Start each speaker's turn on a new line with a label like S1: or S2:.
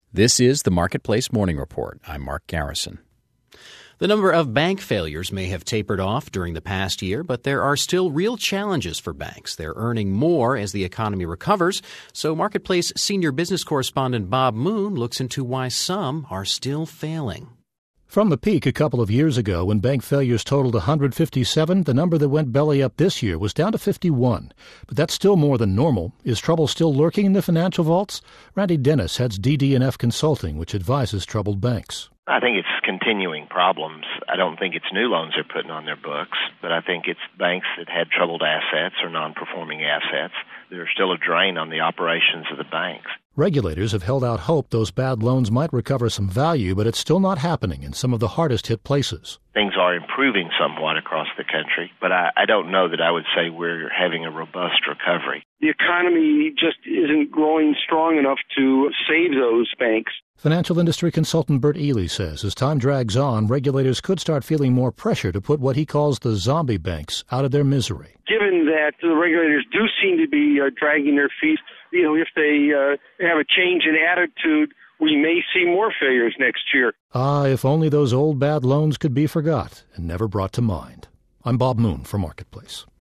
S1: This is the Marketplace Morning Report. I'm Mark Garrison. The number of bank failures may have tapered off during the past year, but there are still real challenges for banks. They're earning more as the economy recovers. So Marketplace senior business correspondent Bob Moon looks into why some are still failing.
S2: From the peak a couple of years ago when bank failures totaled 157, the number that went belly up this year was down to 51. But that's still more than normal. Is trouble still lurking in the financial vaults? Randy Dennis heads DD&F Consulting, which advises troubled banks.
S3: I think it's continuing problems. I don't think it's new loans they're putting on their books, but I think it's banks that had troubled assets or non-performing assets. There's still a drain on the operations of the banks.
S2: Regulators have held out hope those bad loans might recover some value, but it's still not happening in some of the hardest-hit places.
S3: Things are improving somewhat across the country, but I don't know that I would say we're having a robust recovery.
S4: The economy just isn't growing strong enough to save those banks.
S2: Financial industry consultant Bert Ely says as time drags on, regulators could start feeling more pressure to put what he calls the zombie banks out of their misery.
S4: Given that the regulators do seem to be dragging their feet, if they have a change in attitude, we may see more failures next year.
S2: If only those old bad loans could be forgot and never brought to mind. I'm Bob Moon for Marketplace.